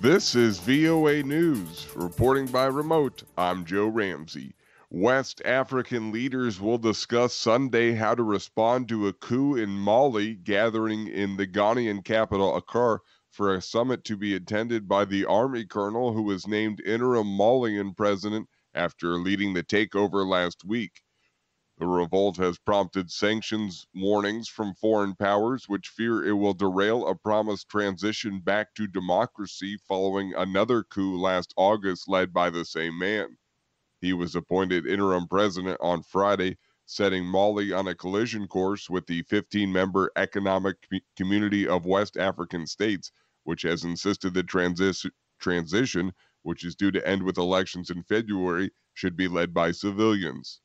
This is VOA News. Reporting by remote, I'm Joe Ramsey. West African leaders will discuss Sunday how to respond to a coup in Mali, gathering in the Ghanaian capital Accra for a summit to be attended by the army colonel who was named interim Malian president after leading the takeover last week. The revolt has prompted sanctions warnings from foreign powers, which fear it will derail a promised transition back to democracy following another coup last August led by the same man. He was appointed interim president on Friday, setting Mali on a collision course with the 15-member Economic Community of West African States, which has insisted the transition, which is due to end with elections in February, should be led by civilians.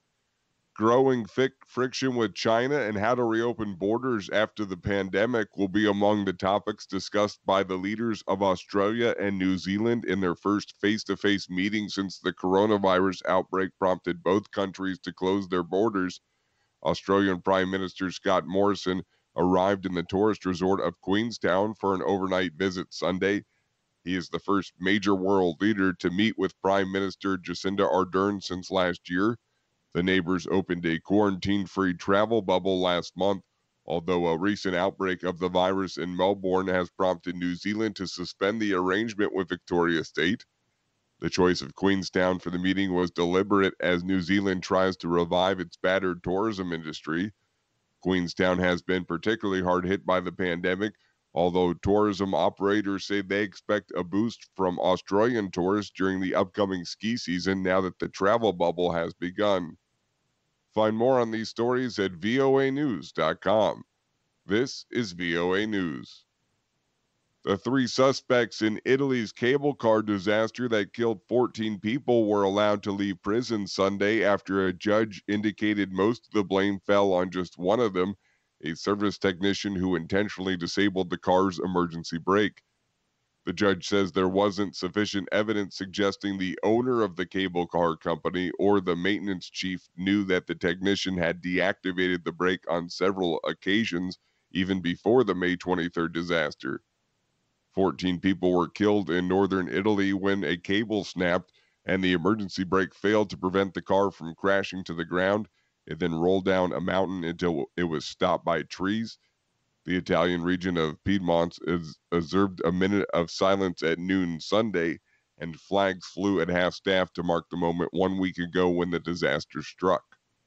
Growing friction with China and how to reopen borders after the pandemic will be among the topics discussed by the leaders of Australia and New Zealand in their first face-to-face meeting since the coronavirus outbreak prompted both countries to close their borders. Australian Prime Minister Scott Morrison arrived in the tourist resort of Queenstown for an overnight visit Sunday. He is the first major world leader to meet with Prime Minister Jacinda Ardern since last year. The neighbors opened a quarantine-free travel bubble last month, although a recent outbreak of the virus in Melbourne has prompted New Zealand to suspend the arrangement with Victoria State. The choice of Queenstown for the meeting was deliberate as New Zealand tries to revive its battered tourism industry. Queenstown has been particularly hard hit by the pandemic, although tourism operators say they expect a boost from Australian tourists during the upcoming ski season now that the travel bubble has begun. Find more on these stories at voanews.com. This is VOA News. The three suspects in Italy's cable car disaster that killed 14 people were allowed to leave prison Sunday after a judge indicated most of the blame fell on just one of them, a service technician who intentionally disabled the car's emergency brake. The judge says there wasn't sufficient evidence suggesting the owner of the cable car company or the maintenance chief knew that the technician had deactivated the brake on several occasions, even before the May 23rd disaster. 14 people were killed in northern Italy when a cable snapped and the emergency brake failed to prevent the car from crashing to the ground. It then rolled down a mountain until it was stopped by trees. The Italian region of Piedmont observed a minute of silence at noon Sunday, and flags flew at half-staff to mark the moment 1 week ago when the disaster struck.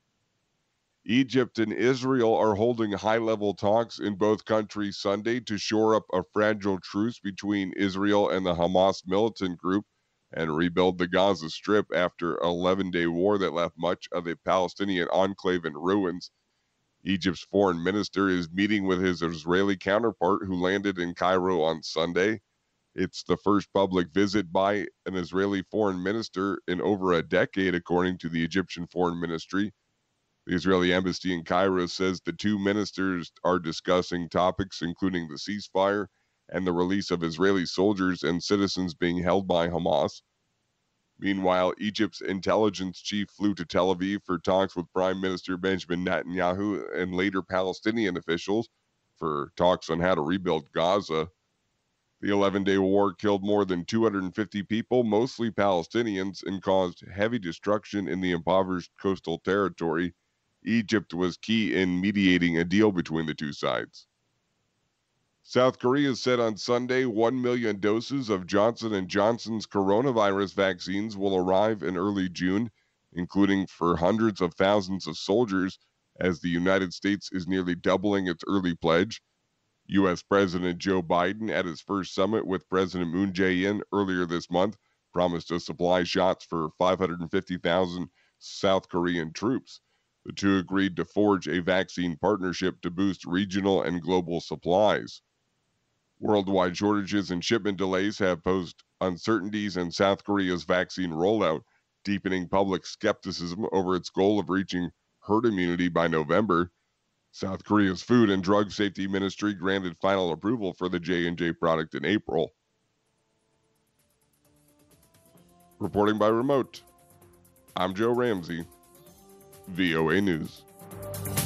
Egypt and Israel are holding high-level talks in both countries Sunday to shore up a fragile truce between Israel and the Hamas militant group and rebuild the Gaza Strip after an 11-day war that left much of the Palestinian enclave in ruins. Egypt's foreign minister is meeting with his Israeli counterpart who landed in Cairo on Sunday. It's the first public visit by an Israeli foreign minister in over a decade, according to the Egyptian Foreign Ministry. The Israeli embassy in Cairo says the two ministers are discussing topics including the ceasefire and the release of Israeli soldiers and citizens being held by Hamas. Meanwhile, Egypt's intelligence chief flew to Tel Aviv for talks with Prime Minister Benjamin Netanyahu and later Palestinian officials for talks on how to rebuild Gaza. The 11-day war killed more than 250 people, mostly Palestinians, and caused heavy destruction in the impoverished coastal territory. Egypt was key in mediating a deal between the two sides. South Korea said on Sunday 1 million doses of Johnson & Johnson's coronavirus vaccines will arrive in early June, including for hundreds of thousands of soldiers, as the United States is nearly doubling its early pledge. U.S. President Joe Biden, at his first summit with President Moon Jae-in earlier this month, promised to supply shots for 550,000 South Korean troops. The two agreed to forge a vaccine partnership to boost regional and global supplies. Worldwide shortages and shipment delays have posed uncertainties in South Korea's vaccine rollout, deepening public skepticism over its goal of reaching herd immunity by November. South Korea's Food and Drug Safety Ministry granted final approval for the J&J product in April. Reporting by remote, I'm Joe Ramsey, VOA News.